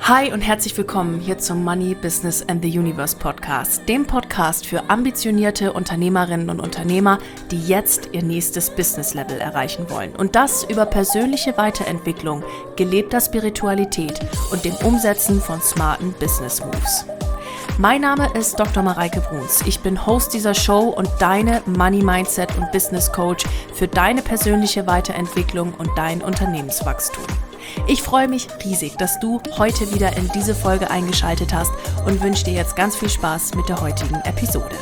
Hi und herzlich willkommen hier zum Money, Business and the Universe Podcast, dem Podcast für ambitionierte Unternehmerinnen und Unternehmer, die jetzt ihr nächstes Business-Level erreichen wollen. Und das über persönliche Weiterentwicklung, gelebter Spiritualität und dem Umsetzen von smarten Business-Moves. Mein Name ist Dr. Mareike Bruns. Ich bin Host dieser Show und deine Money Mindset und Business Coach für deine persönliche Weiterentwicklung und dein Unternehmenswachstum. Ich freue mich riesig, dass du heute wieder in diese Folge eingeschaltet hast und wünsche dir jetzt ganz viel Spaß mit der heutigen Episode.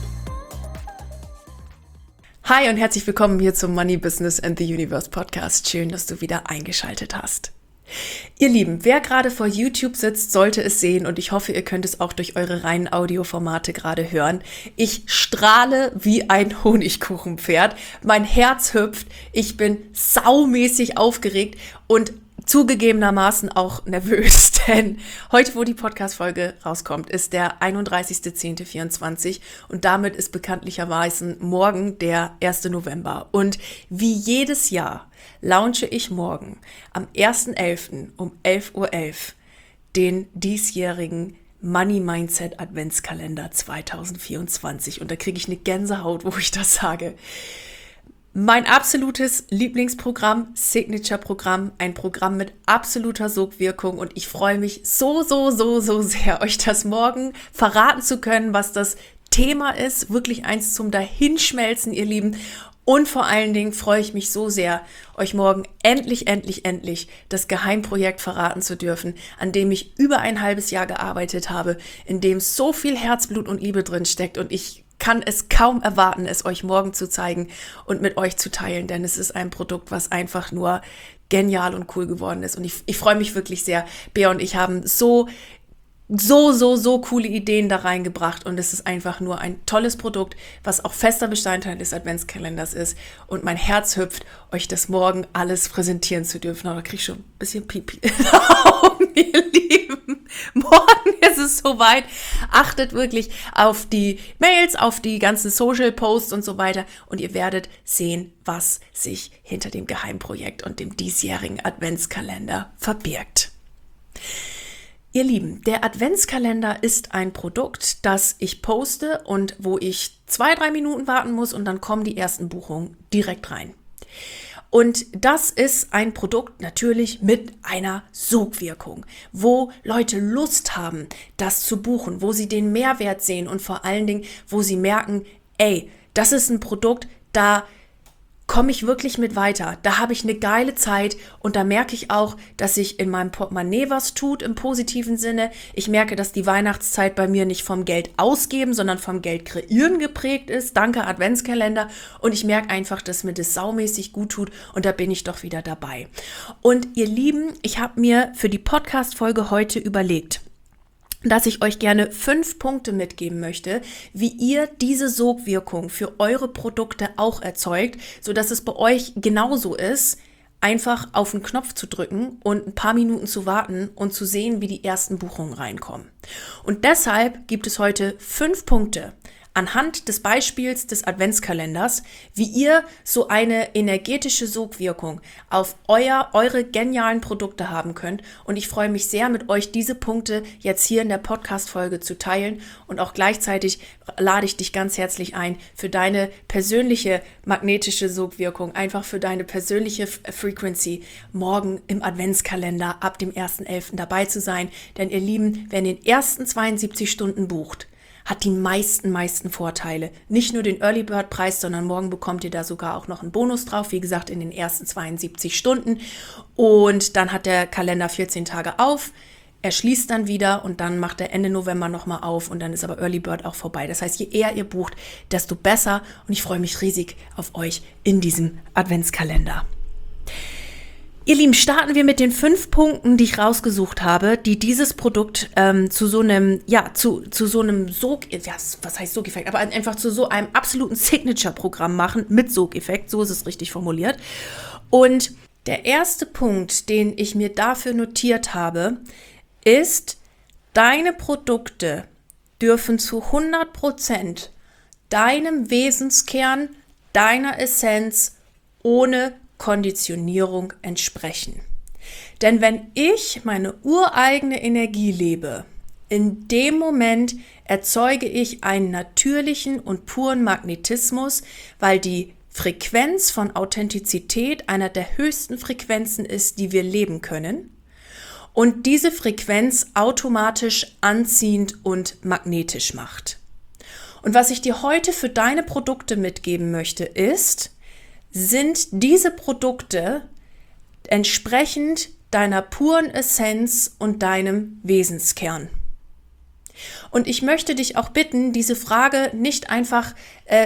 Hi und herzlich willkommen hier zum Money, Business and the Universe Podcast. Schön, dass du wieder eingeschaltet hast. Ihr Lieben, wer gerade vor YouTube sitzt, sollte es sehen und ich hoffe, ihr könnt es auch durch eure reinen Audioformate gerade hören. Ich strahle wie ein Honigkuchenpferd, mein Herz hüpft, ich bin saumäßig aufgeregt und zugegebenermaßen auch nervös, denn heute, wo die Podcast-Folge rauskommt, ist der 31.10.24 und damit ist bekanntlicherweise morgen der 1. November. Und wie jedes Jahr launche ich morgen am 1.11. um 11.11 Uhr den diesjährigen Money Mindset Adventskalender 2024 und da kriege ich eine Gänsehaut, wo ich das sage. Mein absolutes Lieblingsprogramm, Signature-Programm, ein Programm mit absoluter Sogwirkung und ich freue mich so sehr, euch das morgen verraten zu können, was das Thema ist. Wirklich eins zum Dahinschmelzen, ihr Lieben. Und vor allen Dingen freue ich mich so sehr, euch morgen endlich das Geheimprojekt verraten zu dürfen, an dem ich über ein halbes Jahr gearbeitet habe, in dem so viel Herzblut und Liebe drin steckt und ich kann es kaum erwarten, es euch morgen zu zeigen und mit euch zu teilen, denn es ist ein Produkt, was einfach nur genial und cool geworden ist. Und ich freue mich wirklich sehr. Bea und ich haben so coole Ideen da reingebracht und es ist einfach nur ein tolles Produkt, was auch fester Bestandteil des Adventskalenders ist und mein Herz hüpft, euch das morgen alles präsentieren zu dürfen. Aber da kriege ich schon ein bisschen Pipi in den Augen, ihr Lieben. Morgen ist es soweit. Achtet wirklich auf die Mails, auf die ganzen Social Posts und so weiter und ihr werdet sehen, was sich hinter dem Geheimprojekt und dem diesjährigen Adventskalender verbirgt. Ihr Lieben, der Adventskalender ist ein Produkt, das ich poste und wo ich 2-3 Minuten warten muss und dann kommen die ersten Buchungen direkt rein. Und das ist ein Produkt natürlich mit einer Sogwirkung, wo Leute Lust haben, das zu buchen, wo sie den Mehrwert sehen und vor allen Dingen, wo sie merken, ey, das ist ein Produkt, da komme ich wirklich mit weiter. Da habe ich eine geile Zeit und da merke ich auch, dass sich in meinem Portemonnaie was tut im positiven Sinne. Ich merke, dass die Weihnachtszeit bei mir nicht vom Geld ausgeben, sondern vom Geld kreieren geprägt ist. Danke Adventskalender. Und ich merke einfach, dass mir das saumäßig gut tut und da bin ich doch wieder dabei. Und ihr Lieben, ich habe mir für die Podcast-Folge heute überlegt, dass ich euch gerne 5 Punkte mitgeben möchte, wie ihr diese Sogwirkung für eure Produkte auch erzeugt, sodass es bei euch genauso ist, einfach auf den Knopf zu drücken und ein paar Minuten zu warten und zu sehen, wie die ersten Buchungen reinkommen. Und deshalb gibt es heute 5 Punkte anhand des Beispiels des Adventskalenders, wie ihr so eine energetische Sogwirkung auf eure genialen Produkte haben könnt. Und ich freue mich sehr, mit euch diese Punkte jetzt hier in der Podcast-Folge zu teilen. Und auch gleichzeitig lade ich dich ganz herzlich ein, für deine persönliche magnetische Sogwirkung, einfach für deine persönliche Frequency, morgen im Adventskalender ab dem 1.11. dabei zu sein. Denn ihr Lieben, wer in den ersten 72 Stunden bucht, hat die meisten Vorteile. Nicht nur den Early Bird Preis, sondern morgen bekommt ihr da sogar auch noch einen Bonus drauf. Wie gesagt, in den ersten 72 Stunden. Und dann hat der Kalender 14 Tage auf. Er schließt dann wieder und dann macht er Ende November nochmal auf und dann ist aber Early Bird auch vorbei. Das heißt, je eher ihr bucht, desto besser. Und ich freue mich riesig auf euch in diesem Adventskalender. Ihr Lieben, starten wir mit den 5 Punkten, die ich rausgesucht habe, die dieses Produkt zu so einem was heißt Sogeffekt, aber einfach zu so einem absoluten Signature-Programm machen mit Sogeffekt, so ist es richtig formuliert. Und der erste Punkt, den ich mir dafür notiert habe, ist, deine Produkte dürfen zu 100% deinem Wesenskern, deiner Essenz ohne Konditionierung entsprechen. Denn wenn ich meine ureigene Energie lebe, in dem Moment erzeuge ich einen natürlichen und puren Magnetismus, weil die Frequenz von Authentizität einer der höchsten Frequenzen ist, die wir leben können. Und diese Frequenz automatisch anziehend und magnetisch macht. Und was ich dir heute für deine Produkte mitgeben möchte, sind diese Produkte entsprechend deiner puren Essenz und deinem Wesenskern. Und ich möchte dich auch bitten, diese Frage nicht einfach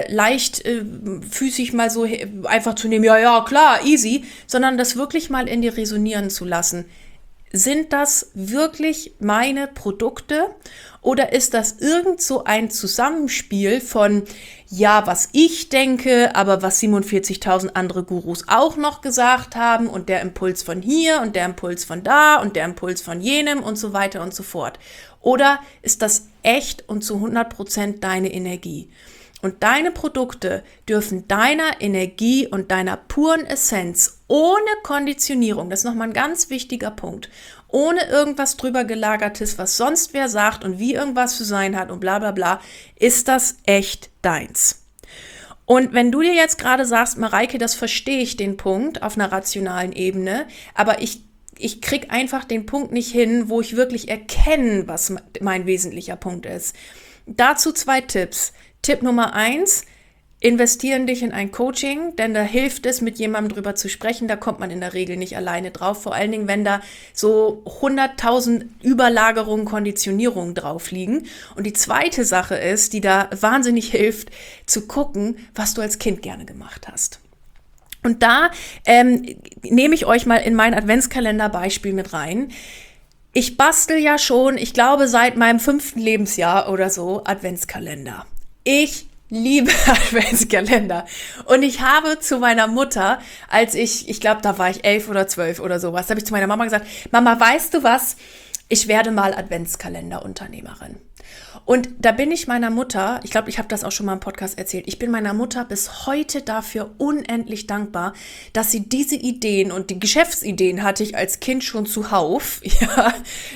leichtfüßig mal so einfach zu nehmen, ja, klar, easy, sondern das wirklich mal in dir resonieren zu lassen. Sind das wirklich meine Produkte oder ist das irgend so ein Zusammenspiel von, ja, was ich denke, aber was 47.000 andere Gurus auch noch gesagt haben und der Impuls von hier und der Impuls von da und der Impuls von jenem und so weiter und so fort? Oder ist das echt und zu 100% deine Energie? Und deine Produkte dürfen deiner Energie und deiner puren Essenz ohne Konditionierung, das ist nochmal ein ganz wichtiger Punkt, ohne irgendwas drüber gelagertes, was sonst wer sagt und wie irgendwas zu sein hat und bla bla bla, ist das echt deins. Und wenn du dir jetzt gerade sagst, Mareike, das verstehe ich den Punkt auf einer rationalen Ebene, aber ich kriege einfach den Punkt nicht hin, wo ich wirklich erkenne, was mein wesentlicher Punkt ist. Dazu 2 Tipps. Tipp Nummer 1, investieren dich in ein Coaching, denn da hilft es, mit jemandem drüber zu sprechen, da kommt man in der Regel nicht alleine drauf, vor allen Dingen, wenn da so 100.000 Überlagerungen, Konditionierungen drauf liegen. Und die zweite Sache ist, die da wahnsinnig hilft, zu gucken, was du als Kind gerne gemacht hast. Und da nehme ich euch mal in mein Adventskalender-Beispiel mit rein. Ich bastel ja schon, ich glaube, seit meinem 5. Lebensjahr oder so Adventskalender. Ich liebe Adventskalender. Und ich habe zu meiner Mutter, als ich glaube, da war ich 11 oder 12 oder sowas, da habe ich zu meiner Mama gesagt, Mama, weißt du was? Ich werde mal Adventskalender-Unternehmerin. Und da bin ich meiner Mutter, ich glaube, ich habe das auch schon mal im Podcast erzählt, ich bin meiner Mutter bis heute dafür unendlich dankbar, dass sie diese Ideen und die Geschäftsideen hatte ich als Kind schon zuhauf, ja,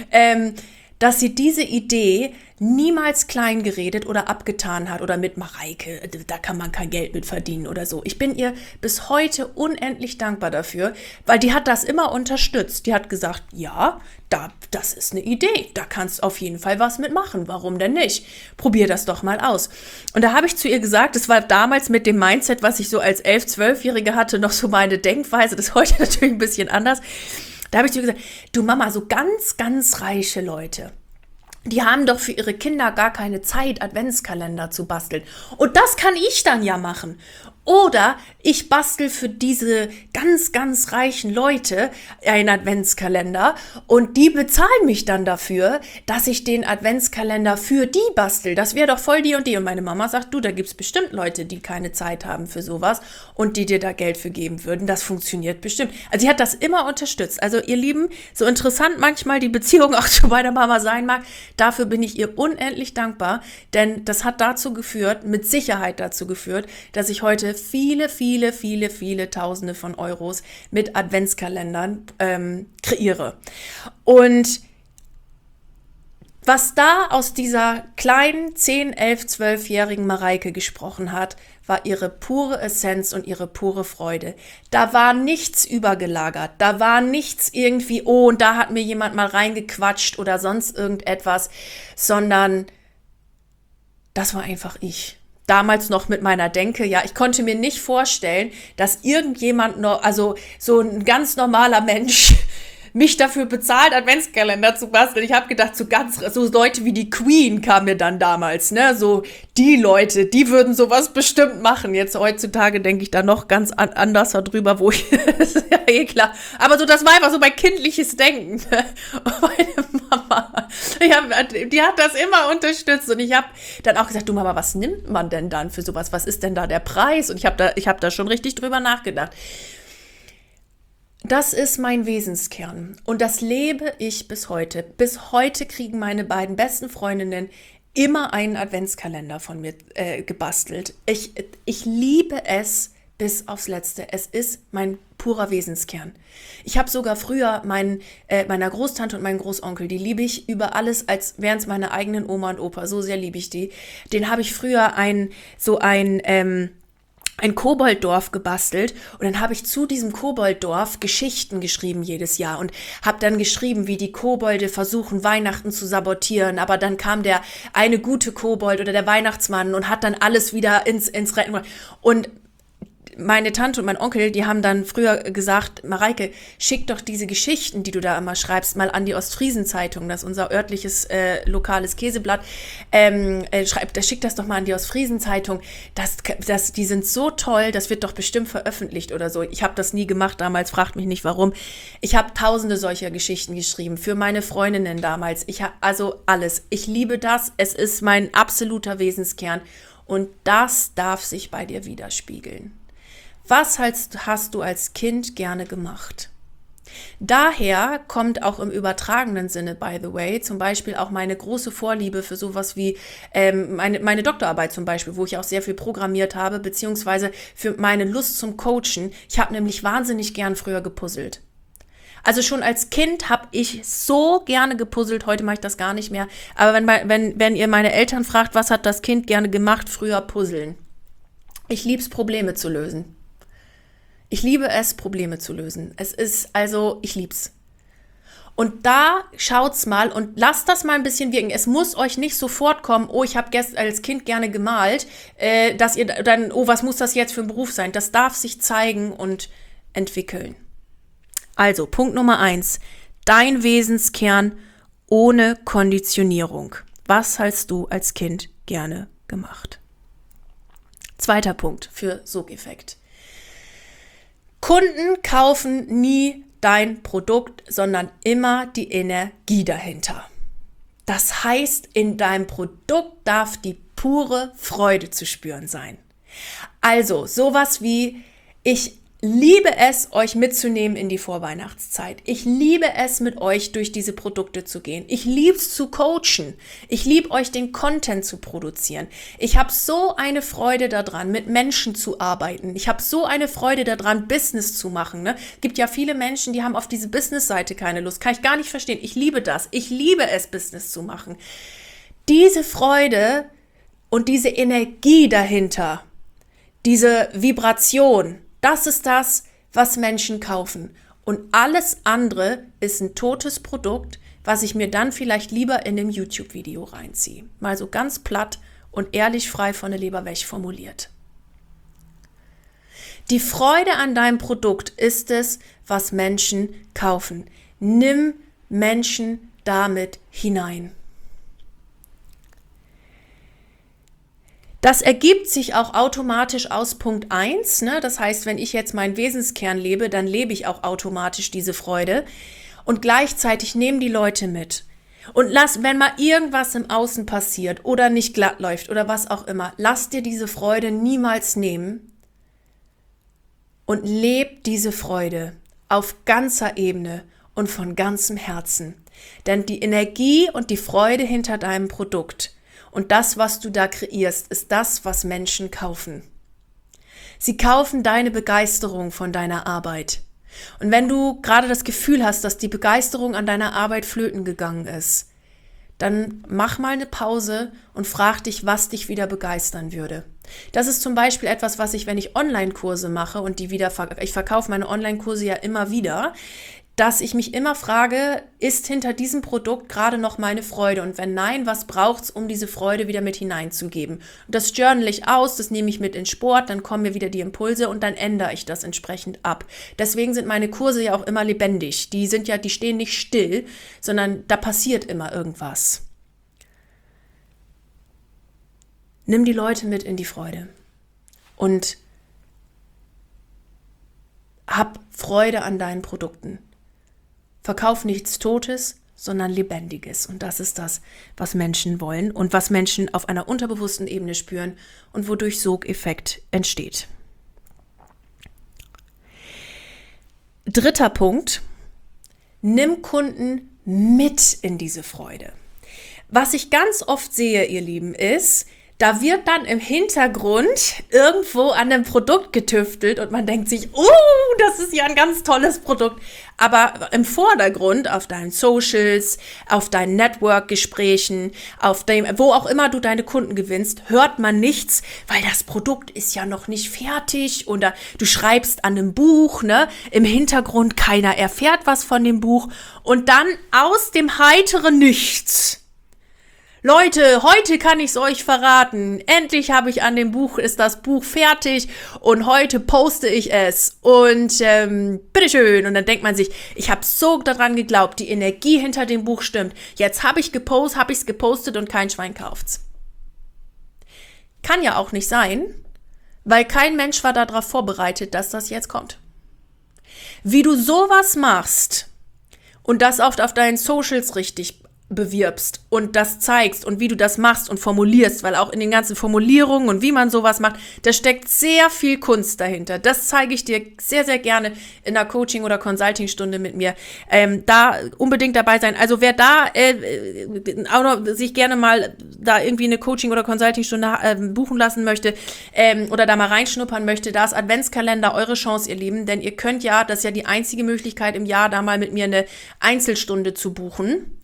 dass sie diese Idee niemals klein geredet oder abgetan hat oder mit Mareike, da kann man kein Geld mit verdienen oder so. Ich bin ihr bis heute unendlich dankbar dafür, weil die hat das immer unterstützt. Die hat gesagt, ja, das ist eine Idee, da kannst du auf jeden Fall was mitmachen. Warum denn nicht? Probier das doch mal aus. Und da habe ich zu ihr gesagt, das war damals mit dem Mindset, was ich so als 11-, 12-Jährige hatte, noch so meine Denkweise, das ist heute natürlich ein bisschen anders. Da habe ich zu ihr gesagt, du Mama, so ganz, ganz reiche Leute, die haben doch für ihre Kinder gar keine Zeit, Adventskalender zu basteln. Und das kann ich dann ja machen. Oder ich bastel für diese ganz, ganz reichen Leute einen Adventskalender und die bezahlen mich dann dafür, dass ich den Adventskalender für die bastel. Das wäre doch voll die und die. Und meine Mama sagt, du, da gibt's bestimmt Leute, die keine Zeit haben für sowas und die dir da Geld für geben würden. Das funktioniert bestimmt. Also sie hat das immer unterstützt. Also ihr Lieben, so interessant manchmal die Beziehung auch zu meiner Mama sein mag, dafür bin ich ihr unendlich dankbar, denn das hat dazu geführt, mit Sicherheit dazu geführt, dass ich heute viele Tausende von Euros mit Adventskalendern kreiere. Und was da aus dieser kleinen 10-, 11-, 12-jährigen Mareike gesprochen hat, war ihre pure Essenz und ihre pure Freude. Da war nichts übergelagert, da war nichts irgendwie, oh, und da hat mir jemand mal reingequatscht oder sonst irgendetwas, sondern das war einfach ich. Damals noch mit meiner Denke, ja, ich konnte mir nicht vorstellen, dass irgendjemand noch, also so ein ganz normaler Mensch, mich dafür bezahlt, Adventskalender zu basteln. Ich habe gedacht, so Leute wie die Queen kam mir dann damals, ne, so die Leute, die würden sowas bestimmt machen. Jetzt heutzutage denke ich da noch ganz anders darüber, wo ich, das ist ja eh klar. Aber so, das war einfach so mein kindliches Denken. Und meine Mama, die hat das immer unterstützt und ich habe dann auch gesagt, du Mama, was nimmt man denn dann für sowas? Was ist denn da der Preis? Und ich habe da schon richtig drüber nachgedacht. Das ist mein Wesenskern und das lebe ich bis heute. Bis heute kriegen meine beiden besten Freundinnen immer einen Adventskalender von mir gebastelt. Ich liebe es, bis aufs Letzte. Es ist mein purer Wesenskern. Ich habe sogar früher meiner Großtante und meinen Großonkel, die liebe ich über alles, als wären es meine eigenen Oma und Opa. So sehr liebe ich die. Den habe ich früher ein Kobolddorf gebastelt und dann habe ich zu diesem Kobolddorf Geschichten geschrieben jedes Jahr und habe dann geschrieben, wie die Kobolde versuchen, Weihnachten zu sabotieren, aber dann kam der eine gute Kobold oder der Weihnachtsmann und hat dann alles wieder ins Retten. Und meine Tante und mein Onkel, die haben dann früher gesagt, Mareike, schick doch diese Geschichten, die du da immer schreibst, mal an die Ostfriesen-Zeitung, das ist unser örtliches, lokales Käseblatt, schick das doch mal an die Ostfriesen-Zeitung, die sind so toll, das wird doch bestimmt veröffentlicht oder so. Ich habe das nie gemacht damals, fragt mich nicht warum. Ich habe tausende solcher Geschichten geschrieben, für meine Freundinnen damals, also alles. Ich liebe das, es ist mein absoluter Wesenskern und das darf sich bei dir widerspiegeln. Was hast du als Kind gerne gemacht? Daher kommt auch im übertragenen Sinne, by the way, zum Beispiel auch meine große Vorliebe für sowas wie meine Doktorarbeit zum Beispiel, wo ich auch sehr viel programmiert habe, beziehungsweise für meine Lust zum Coachen. Ich habe nämlich wahnsinnig gern früher gepuzzelt. Also schon als Kind habe ich so gerne gepuzzelt, heute mache ich das gar nicht mehr. Aber wenn ihr meine Eltern fragt, was hat das Kind gerne gemacht, früher puzzeln. Ich liebe es, Probleme zu lösen. Ich liebe es, Probleme zu lösen. Ich lieb's. Und da schaut's mal und lasst das mal ein bisschen wirken. Es muss euch nicht sofort kommen, oh, ich habe gestern als Kind gerne gemalt, dass ihr dann, oh, was muss das jetzt für ein Beruf sein? Das darf sich zeigen und entwickeln. Also, Punkt Nummer 1. Dein Wesenskern ohne Konditionierung. Was hast du als Kind gerne gemacht? Zweiter Punkt für Sogeffekt. Kunden kaufen nie dein Produkt, sondern immer die Energie dahinter. Das heißt, in deinem Produkt darf die pure Freude zu spüren sein. Also sowas wie, ich liebe es, euch mitzunehmen in die Vorweihnachtszeit. Ich liebe es, mit euch durch diese Produkte zu gehen. Ich liebe es zu coachen. Ich liebe euch, den Content zu produzieren. Ich habe so eine Freude daran, mit Menschen zu arbeiten. Ich habe so eine Freude daran, Business zu machen. Ne? Gibt ja viele Menschen, die haben auf diese Business-Seite keine Lust. Kann ich gar nicht verstehen. Ich liebe das. Ich liebe es, Business zu machen. Diese Freude und diese Energie dahinter, diese Vibration, das ist das, was Menschen kaufen. Und alles andere ist ein totes Produkt, was ich mir dann vielleicht lieber in einem YouTube-Video reinziehe. Mal so ganz platt und ehrlich frei von der Leber weg formuliert. Die Freude an deinem Produkt ist es, was Menschen kaufen. Nimm Menschen damit hinein. Das ergibt sich auch automatisch aus Punkt 1. Ne? Das heißt, wenn ich jetzt meinen Wesenskern lebe, dann lebe ich auch automatisch diese Freude. Und gleichzeitig nehmen die Leute mit. Und wenn mal irgendwas im Außen passiert oder nicht glatt läuft oder was auch immer, lass dir diese Freude niemals nehmen und leb diese Freude auf ganzer Ebene und von ganzem Herzen. Denn die Energie und die Freude hinter deinem Produkt und das, was du da kreierst, ist das, was Menschen kaufen. Sie kaufen deine Begeisterung von deiner Arbeit. Und wenn du gerade das Gefühl hast, dass die Begeisterung an deiner Arbeit flöten gegangen ist, dann mach mal eine Pause und frag dich, was dich wieder begeistern würde. Das ist zum Beispiel etwas, was ich, wenn ich Online-Kurse mache und ich verkaufe meine Online-Kurse ja immer wieder, dass ich mich immer frage, ist hinter diesem Produkt gerade noch meine Freude? Und wenn nein, was braucht's, um diese Freude wieder mit hineinzugeben? Und das journal ich aus, das nehme ich mit in Sport, dann kommen mir wieder die Impulse und dann ändere ich das entsprechend ab. Deswegen sind meine Kurse ja auch immer lebendig. Die stehen nicht still, sondern da passiert immer irgendwas. Nimm die Leute mit in die Freude und hab Freude an deinen Produkten. Verkauf nichts Totes, sondern Lebendiges. Und das ist das, was Menschen wollen und was Menschen auf einer unterbewussten Ebene spüren und wodurch Sogeffekt entsteht. Dritter Punkt. Nimm Kunden mit in diese Freude. Was ich ganz oft sehe, ihr Lieben, ist, Da wird dann im Hintergrund irgendwo an einem Produkt getüftelt und man denkt sich, das ist ja ein ganz tolles Produkt. Aber im Vordergrund, auf deinen Socials, auf deinen Network-Gesprächen, auf dem, wo auch immer du deine Kunden gewinnst, hört man nichts, weil das Produkt ist ja noch nicht fertig oder du schreibst an einem Buch, ne? Im Hintergrund keiner erfährt was von dem Buch und dann aus dem heiteren Nichts: Leute, heute kann ich's euch verraten. Endlich ist das Buch fertig und heute poste ich es. Und bitteschön. Und dann denkt man sich, ich habe so daran geglaubt, die Energie hinter dem Buch stimmt. Jetzt habe ich's gepostet und kein Schwein kauft's. Kann ja auch nicht sein, weil kein Mensch war darauf vorbereitet, dass das jetzt kommt. Wie du sowas machst und das oft auf deinen Socials richtig bewirbst und das zeigst und wie du das machst und formulierst, weil auch in den ganzen Formulierungen und wie man sowas macht, da steckt sehr viel Kunst dahinter. Das zeige ich dir sehr, sehr gerne in einer Coaching- oder Consulting-Stunde mit mir. Da unbedingt dabei sein. Also wer da auch noch sich gerne mal da irgendwie eine Coaching- oder Consulting-Stunde buchen lassen möchte oder da mal reinschnuppern möchte, da ist Adventskalender eure Chance, ihr Lieben, denn ihr könnt ja, das ist ja die einzige Möglichkeit im Jahr, da mal mit mir eine Einzelstunde zu buchen.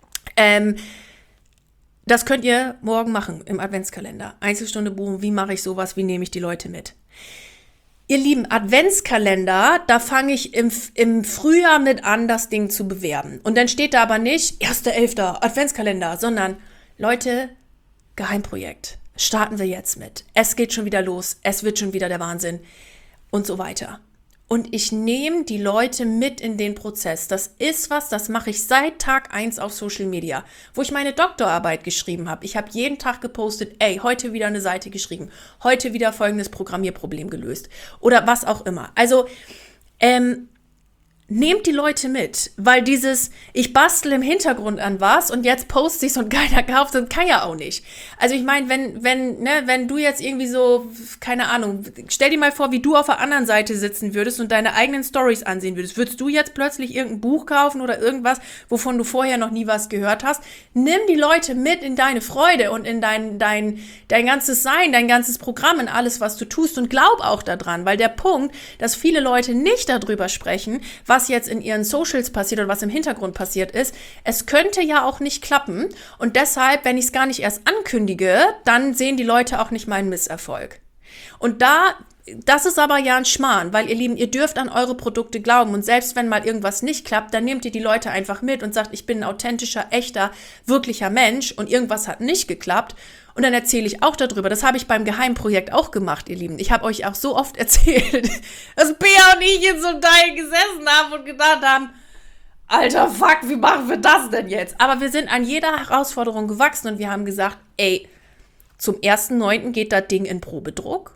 Das könnt ihr morgen machen im Adventskalender. Einzelstunde buchen, wie mache ich sowas, wie nehme ich die Leute mit? Ihr lieben Adventskalender, da fange ich im Frühjahr mit an, das Ding zu bewerben. Und dann steht da aber nicht 1.11. Adventskalender, sondern Leute, Geheimprojekt. Starten wir jetzt mit. Es geht schon wieder los, es wird schon wieder der Wahnsinn und so weiter. Und ich nehme die Leute mit in den Prozess. Das ist was, das mache ich seit Tag 1 auf Social Media, wo ich meine Doktorarbeit geschrieben habe. Ich habe jeden Tag gepostet, heute wieder eine Seite geschrieben, heute wieder folgendes Programmierproblem gelöst oder was auch immer. Also, nehmt die Leute mit, weil ich bastel im Hintergrund an was und jetzt poste ich's und keiner kauft, das kann ja auch nicht. Also ich meine, wenn du jetzt irgendwie so, keine Ahnung, stell dir mal vor, wie du auf der anderen Seite sitzen würdest und deine eigenen Stories ansehen würdest du jetzt plötzlich irgendein Buch kaufen oder irgendwas, wovon du vorher noch nie was gehört hast? Nimm die Leute mit in deine Freude und in dein ganzes Sein, dein ganzes Programm, in alles, was du tust und glaub auch daran, weil der Punkt, dass viele Leute nicht darüber sprechen, was jetzt in ihren Socials passiert oder was im Hintergrund passiert ist, es könnte ja auch nicht klappen und deshalb, wenn ich es gar nicht erst ankündige, dann sehen die Leute auch nicht meinen Misserfolg. Und das ist aber ja ein Schmarrn, weil ihr Lieben, ihr dürft an eure Produkte glauben und selbst wenn mal irgendwas nicht klappt, dann nehmt ihr die Leute einfach mit und sagt, ich bin ein authentischer, echter, wirklicher Mensch und irgendwas hat nicht geklappt und dann erzähle ich auch darüber. Das habe ich beim Geheimprojekt auch gemacht, ihr Lieben. Ich habe euch auch so oft erzählt, dass Bea und ich in so einem Teil gesessen haben und gedacht haben, alter Fuck, wie machen wir das denn jetzt? Aber wir sind an jeder Herausforderung gewachsen und wir haben gesagt, zum 1.9. geht das Ding in Probedruck,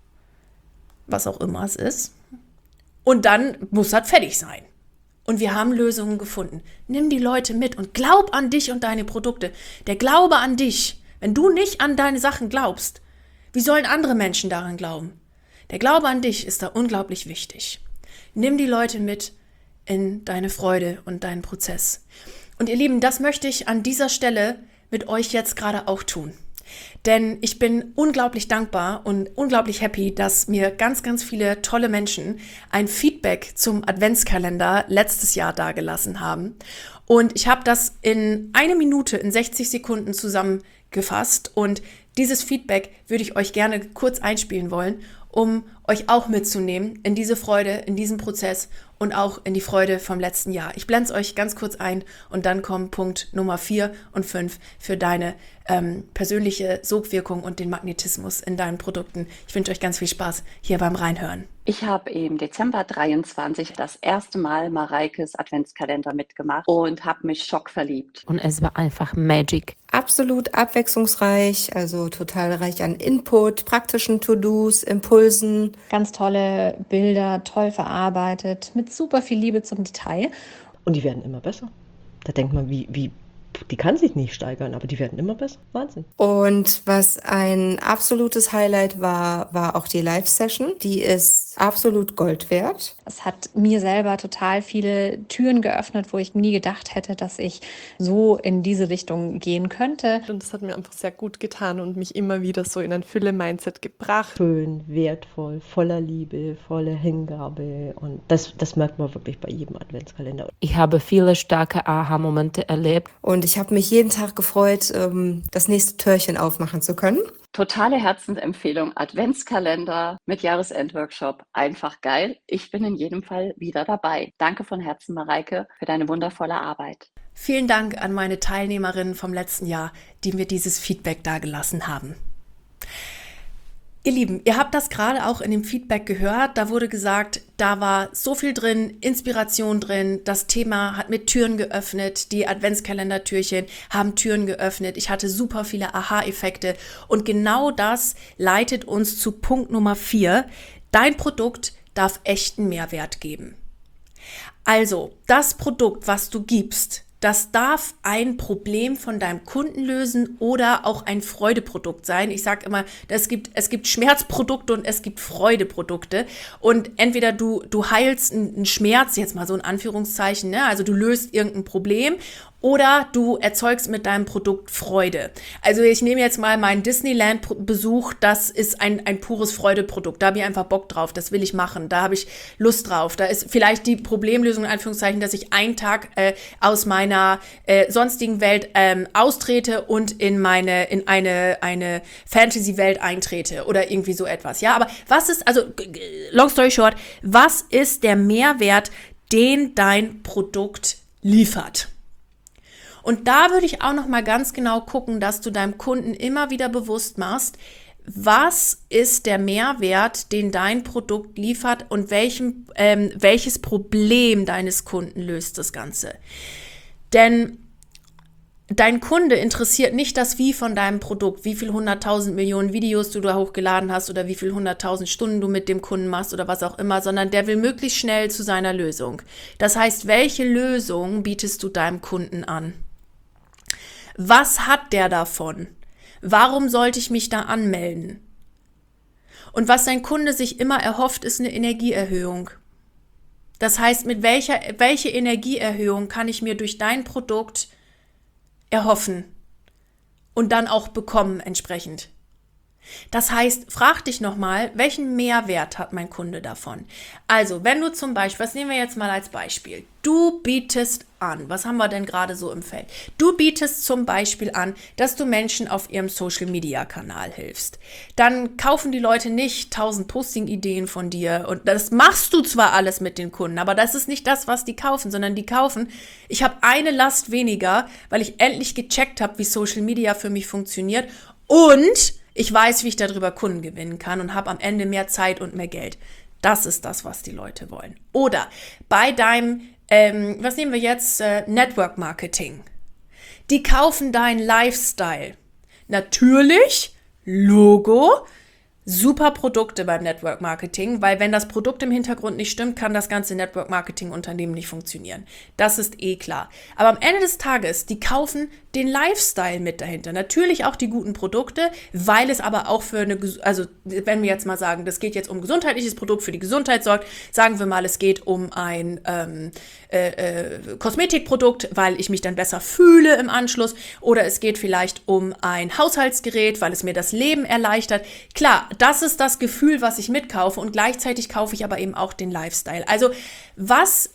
was auch immer es ist. Und dann muss das fertig sein. Und wir haben Lösungen gefunden. Nimm die Leute mit und glaub an dich und deine Produkte. Der Glaube an dich, wenn du nicht an deine Sachen glaubst, wie sollen andere Menschen daran glauben? Der Glaube an dich ist da unglaublich wichtig. Nimm die Leute mit in deine Freude und deinen Prozess. Und ihr Lieben, das möchte ich an dieser Stelle mit euch jetzt gerade auch tun. Denn ich bin unglaublich dankbar und unglaublich happy, dass mir ganz, ganz viele tolle Menschen ein Feedback zum Adventskalender letztes Jahr dagelassen haben. Und ich habe das in 1 Minute, in 60 Sekunden zusammengefasst. Und dieses Feedback würde ich euch gerne kurz einspielen wollen, um euch auch mitzunehmen in diese Freude, in diesen Prozess und auch in die Freude vom letzten Jahr. Ich blende es euch ganz kurz ein und dann kommen Punkt Nummer 4 und 5 für deine persönliche Sogwirkung und den Magnetismus in deinen Produkten. Ich wünsche euch ganz viel Spaß hier beim Reinhören. Ich habe im Dezember 23 das erste Mal Mareikes Adventskalender mitgemacht und habe mich schockverliebt. Und es war einfach Magic. Absolut abwechslungsreich, also total reich an Input, praktischen To-Dos, Impulsen. Ganz tolle Bilder, toll verarbeitet, mit super viel Liebe zum Detail. Und die werden immer besser. Da denkt man, wie die kann sich nicht steigern, aber die werden immer besser. Wahnsinn. Und was ein absolutes Highlight war auch die Live-Session. Die ist absolut Gold wert. Es hat mir selber total viele Türen geöffnet, wo ich nie gedacht hätte, dass ich so in diese Richtung gehen könnte. Und das hat mir einfach sehr gut getan und mich immer wieder so in ein Fülle-Mindset gebracht. Schön, wertvoll, voller Liebe, voller Hingabe und das merkt man wirklich bei jedem Adventskalender. Ich habe viele starke Aha-Momente erlebt. Und ich habe mich jeden Tag gefreut, das nächste Türchen aufmachen zu können. Totale Herzensempfehlung, Adventskalender mit Jahresendworkshop, einfach geil. Ich bin in jedem Fall wieder dabei. Danke von Herzen, Mareike, für deine wundervolle Arbeit. Vielen Dank an meine Teilnehmerinnen vom letzten Jahr, die mir dieses Feedback dagelassen haben. Ihr Lieben, ihr habt das gerade auch in dem Feedback gehört, da wurde gesagt, da war so viel drin, Inspiration drin, das Thema hat mir Türen geöffnet, die Adventskalender-Türchen haben Türen geöffnet, ich hatte super viele Aha-Effekte und genau das leitet uns zu Punkt Nummer 4, dein Produkt darf echten Mehrwert geben. Also, das Produkt, was du gibst, das darf ein Problem von deinem Kunden lösen oder auch ein Freudeprodukt sein. Ich sage immer, es gibt Schmerzprodukte und es gibt Freudeprodukte. Und entweder du heilst einen Schmerz, jetzt mal so in Anführungszeichen, ne? Also du löst irgendein Problem oder du erzeugst mit deinem Produkt Freude. Also ich nehme jetzt mal meinen Disneyland-Besuch, das ist ein pures Freudeprodukt. Da habe ich einfach Bock drauf, das will ich machen, da habe ich Lust drauf. Da ist vielleicht die Problemlösung in Anführungszeichen, dass ich einen Tag aus meiner sonstigen Welt austrete und in eine Fantasy-Welt eintrete oder irgendwie so etwas. Ja, aber was ist, also long story short, was ist der Mehrwert, den dein Produkt liefert? Und da würde ich auch noch mal ganz genau gucken, dass du deinem Kunden immer wieder bewusst machst, was ist der Mehrwert, den dein Produkt liefert und welches Problem deines Kunden löst das Ganze. Denn dein Kunde interessiert nicht das Wie von deinem Produkt, wie viel 100.000 Millionen Videos du da hochgeladen hast oder wie viel 100.000 Stunden du mit dem Kunden machst oder was auch immer, sondern der will möglichst schnell zu seiner Lösung. Das heißt, welche Lösung bietest du deinem Kunden an? Was hat der davon? Warum sollte ich mich da anmelden? Und was dein Kunde sich immer erhofft, ist eine Energieerhöhung. Das heißt, mit welche Energieerhöhung kann ich mir durch dein Produkt erhoffen und dann auch bekommen entsprechend? Das heißt, frag dich nochmal, welchen Mehrwert hat mein Kunde davon? Also, wenn du zum Beispiel, was nehmen wir jetzt mal als Beispiel? Du bietest an, was haben wir denn gerade so im Feld? Du bietest zum Beispiel an, dass du Menschen auf ihrem Social-Media-Kanal hilfst. Dann kaufen die Leute nicht 1000 Posting-Ideen von dir und das machst du zwar alles mit den Kunden, aber das ist nicht das, was die kaufen, sondern die kaufen, ich habe eine Last weniger, weil ich endlich gecheckt habe, wie Social-Media für mich funktioniert und ich weiß, wie ich darüber Kunden gewinnen kann und habe am Ende mehr Zeit und mehr Geld. Das ist das, was die Leute wollen. Oder bei deinem, was nehmen wir jetzt? Network Marketing. Die kaufen deinen Lifestyle. Natürlich, Logo, super Produkte beim Network Marketing, weil wenn das Produkt im Hintergrund nicht stimmt, kann das ganze Network Marketing Unternehmen nicht funktionieren. Das ist eh klar. Aber am Ende des Tages, die kaufen den Lifestyle mit dahinter. Natürlich auch die guten Produkte, weil es aber auch für eine, also wenn wir jetzt mal sagen, das geht jetzt um gesundheitliches Produkt, für die Gesundheit sorgt, sagen wir mal, es geht um ein Kosmetikprodukt, weil ich mich dann besser fühle im Anschluss, oder es geht vielleicht um ein Haushaltsgerät, weil es mir das Leben erleichtert. Klar, das ist das Gefühl, was ich mitkaufe und gleichzeitig kaufe ich aber eben auch den Lifestyle. Also was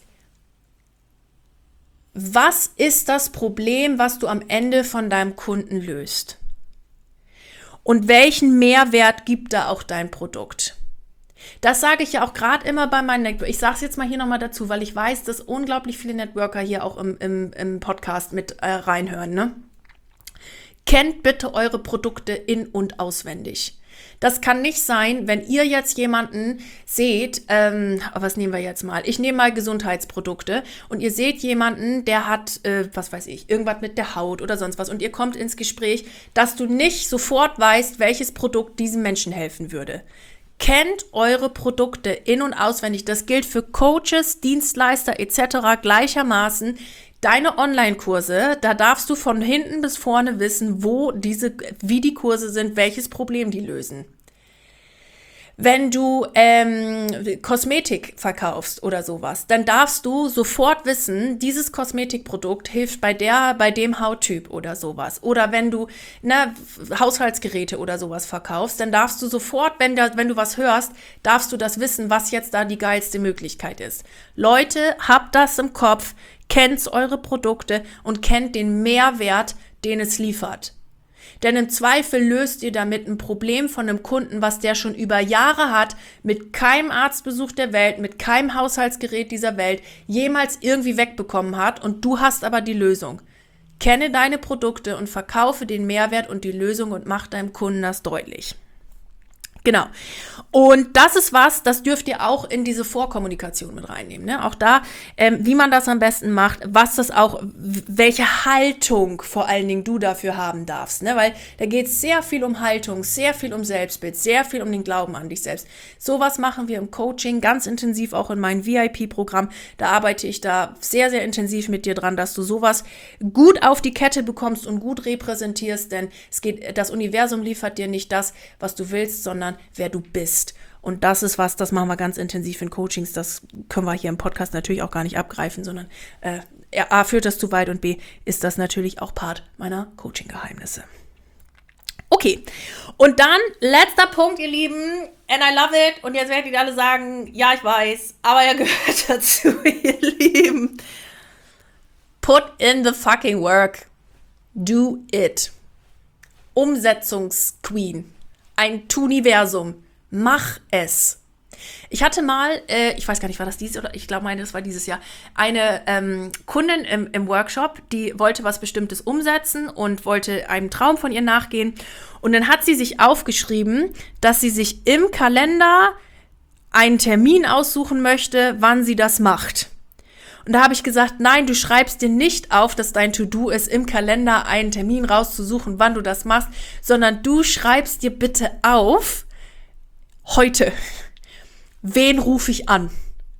ist das Problem, was du am Ende von deinem Kunden löst? Und welchen Mehrwert gibt da auch dein Produkt? Das sage ich ja auch gerade immer bei meinen Networker. Ich sage es jetzt mal hier nochmal dazu, weil ich weiß, dass unglaublich viele Networker hier auch im Podcast mit reinhören. Ne? Kennt bitte eure Produkte in- und auswendig. Das kann nicht sein, wenn ihr jetzt jemanden seht, was nehmen wir jetzt mal? Ich nehme mal Gesundheitsprodukte und ihr seht jemanden, der hat, was weiß ich, irgendwas mit der Haut oder sonst was und ihr kommt ins Gespräch, dass du nicht sofort weißt, welches Produkt diesem Menschen helfen würde. Kennt eure Produkte in- und auswendig. Das gilt für Coaches, Dienstleister etc. gleichermaßen. Deine Online-Kurse, da darfst du von hinten bis vorne wissen, wie die Kurse sind, welches Problem die lösen. Wenn du Kosmetik verkaufst oder sowas, dann darfst du sofort wissen, dieses Kosmetikprodukt hilft bei dem Hauttyp oder sowas. Oder wenn du Haushaltsgeräte oder sowas verkaufst, dann darfst du sofort, wenn du was hörst, darfst du das wissen, was jetzt da die geilste Möglichkeit ist. Leute, habt das im Kopf, kennt eure Produkte und kennt den Mehrwert, den es liefert. Denn im Zweifel löst ihr damit ein Problem von einem Kunden, was der schon über Jahre hat, mit keinem Arztbesuch der Welt, mit keinem Haushaltsgerät dieser Welt jemals irgendwie wegbekommen hat und du hast aber die Lösung. Kenne deine Produkte und verkaufe den Mehrwert und die Lösung und mach deinem Kunden das deutlich. Genau. Und das ist das dürft ihr auch in diese Vorkommunikation mit reinnehmen. Ne? Auch da, wie man das am besten macht, welche Haltung vor allen Dingen du dafür haben darfst. Ne? Weil da geht es sehr viel um Haltung, sehr viel um Selbstbild, sehr viel um den Glauben an dich selbst. Sowas machen wir im Coaching ganz intensiv, auch in meinem VIP-Programm. Da arbeite ich da sehr, sehr intensiv mit dir dran, dass du sowas gut auf die Kette bekommst und gut repräsentierst, denn das Universum liefert dir nicht das, was du willst, sondern wer du bist. Und das ist das machen wir ganz intensiv in Coachings. Das können wir hier im Podcast natürlich auch gar nicht abgreifen, sondern A, führt das zu weit und B, ist das natürlich auch Part meiner Coaching-Geheimnisse. Okay, und dann letzter Punkt, ihr Lieben, and I love it. Und jetzt werdet ihr alle sagen, ja, ich weiß, aber er gehört dazu, ihr Lieben. Put in the fucking work. Do it. Umsetzungsqueen. Ein Tuniversum. Mach es. Ich hatte mal, ich weiß gar nicht, war das dieses oder ich glaube, das war dieses Jahr, eine Kundin im Workshop, die wollte was Bestimmtes umsetzen und wollte einem Traum von ihr nachgehen. Und dann hat sie sich aufgeschrieben, dass sie sich im Kalender einen Termin aussuchen möchte, wann sie das macht. Und da habe ich gesagt, nein, du schreibst dir nicht auf, dass dein To-Do ist, im Kalender einen Termin rauszusuchen, wann du das machst, sondern du schreibst dir bitte auf, heute, wen rufe ich an?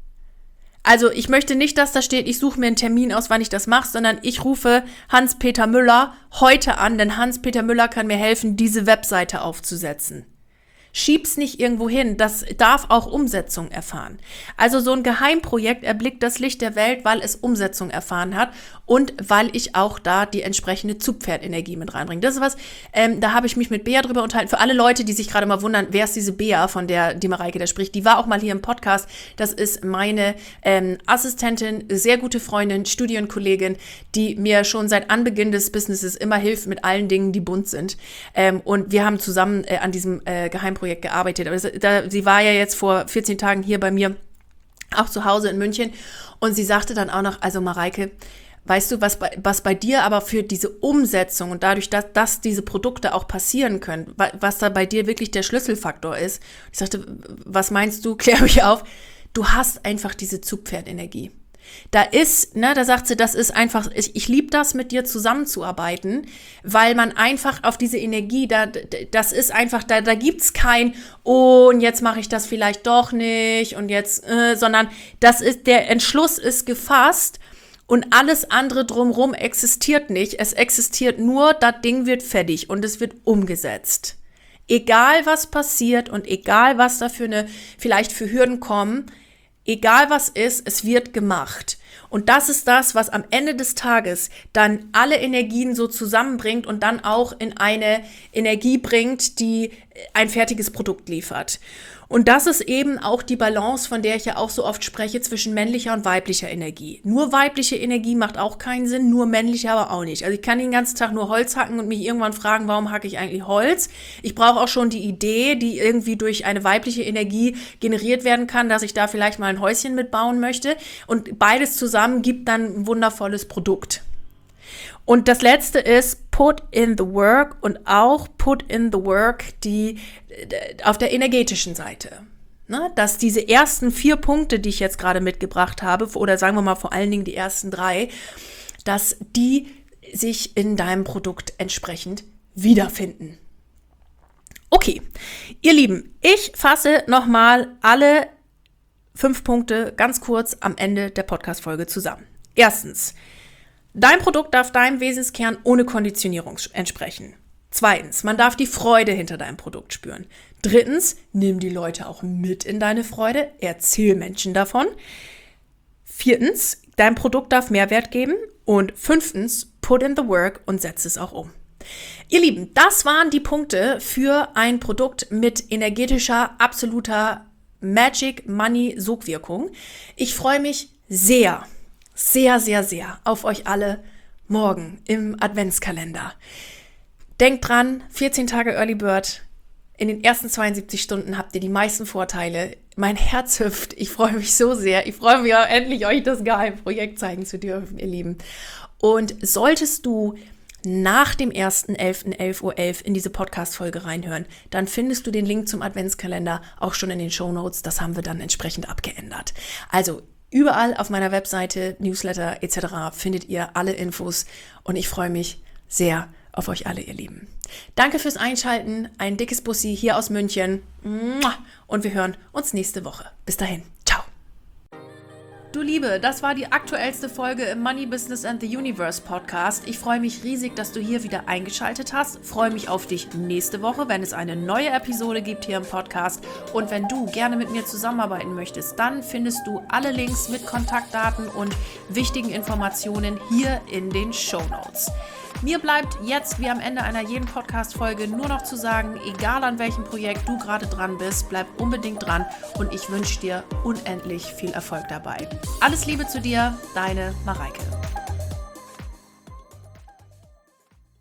Also ich möchte nicht, dass da steht, ich suche mir einen Termin aus, wann ich das mache, sondern ich rufe Hans-Peter Müller heute an, denn Hans-Peter Müller kann mir helfen, diese Webseite aufzusetzen. Schieb's nicht irgendwo hin, das darf auch Umsetzung erfahren. Also so ein Geheimprojekt erblickt das Licht der Welt, weil es Umsetzung erfahren hat und weil ich auch da die entsprechende Zugpferdenergie mit reinbringe. Das ist was, da habe ich mich mit Bea drüber unterhalten. Für alle Leute, die sich gerade mal wundern, wer ist diese Bea, von der die Mareike da spricht, die war auch mal hier im Podcast. Das ist meine Assistentin, sehr gute Freundin, Studienkollegin, die mir schon seit Anbeginn des Businesses immer hilft mit allen Dingen, die bunt sind. Und wir haben zusammen an diesem Geheimprojekt gearbeitet. Aber sie war ja jetzt vor 14 Tagen hier bei mir, auch zu Hause in München. Und sie sagte dann auch noch, also Mareike, weißt du, was bei dir aber für diese Umsetzung und dadurch, dass diese Produkte auch passieren können, was da bei dir wirklich der Schlüsselfaktor ist. Ich sagte, was meinst du? Klär mich auf. Du hast einfach diese Zugpferdenergie. Da sagt sie, das ist einfach, ich liebe das, mit dir zusammenzuarbeiten, weil man einfach auf diese Energie, das ist einfach, da gibt's kein, oh, und jetzt mache ich das vielleicht doch nicht und jetzt, sondern der Entschluss ist gefasst und alles andere drumherum existiert nicht. Es existiert nur, das Ding wird fertig und es wird umgesetzt. Egal was passiert und egal was da vielleicht für Hürden kommen, egal was ist, es wird gemacht. Und das ist das, was am Ende des Tages dann alle Energien so zusammenbringt und dann auch in eine Energie bringt, die ein fertiges Produkt liefert. Und das ist eben auch die Balance, von der ich ja auch so oft spreche, zwischen männlicher und weiblicher Energie. Nur weibliche Energie macht auch keinen Sinn, nur männliche aber auch nicht. Also ich kann den ganzen Tag nur Holz hacken und mich irgendwann fragen, warum hacke ich eigentlich Holz? Ich brauche auch schon die Idee, die irgendwie durch eine weibliche Energie generiert werden kann, dass ich da vielleicht mal ein Häuschen mitbauen möchte. Und beides zusammen gibt dann ein wundervolles Produkt. Und das letzte ist put in the work und auch put in the work auf der energetischen Seite. Ne? Dass diese ersten 4 Punkte, die ich jetzt gerade mitgebracht habe, oder sagen wir mal vor allen Dingen die ersten 3, dass die sich in deinem Produkt entsprechend wiederfinden. Okay, ihr Lieben, ich fasse nochmal alle 5 Punkte ganz kurz am Ende der Podcast-Folge zusammen. Erstens, Dein Produkt darf deinem Wesenskern ohne Konditionierung entsprechen. 2. Man darf die Freude hinter deinem Produkt spüren. 3. Nimm die Leute auch mit in deine Freude, erzähl Menschen davon. 4. Dein Produkt darf Mehrwert geben. Und 5. Put in the work und setz es auch um. Ihr Lieben, das waren die Punkte für ein Produkt mit energetischer, absoluter Magic Money Sogwirkung. Ich freue mich sehr, sehr, sehr, sehr auf euch alle morgen im Adventskalender. Denkt dran, 14 Tage Early Bird. In den ersten 72 Stunden habt ihr die meisten Vorteile. Mein Herz hüpft. Ich freue mich so sehr. Ich freue mich auch endlich, euch das Geheimprojekt zeigen zu dürfen, ihr Lieben. Und solltest du nach dem 1.11.11 Uhr in diese Podcast-Folge reinhören, dann findest du den Link zum Adventskalender auch schon in den Shownotes. Das haben wir dann entsprechend abgeändert. Also überall auf meiner Webseite, Newsletter etc. findet ihr alle Infos und ich freue mich sehr auf euch alle, ihr Lieben. Danke fürs Einschalten. Ein dickes Bussi hier aus München. Und wir hören uns nächste Woche. Bis dahin. Ciao. Du Liebe, das war die aktuellste Folge im Money Business and the Universe Podcast. Ich freue mich riesig, dass du hier wieder eingeschaltet hast. Freue mich auf dich nächste Woche, wenn es eine neue Episode gibt hier im Podcast. Und wenn du gerne mit mir zusammenarbeiten möchtest, dann findest du alle Links mit Kontaktdaten und wichtigen Informationen hier in den Shownotes. Mir bleibt jetzt, wie am Ende einer jeden Podcast-Folge, nur noch zu sagen, egal an welchem Projekt du gerade dran bist, bleib unbedingt dran und ich wünsche dir unendlich viel Erfolg dabei. Alles Liebe zu dir, deine Mareike.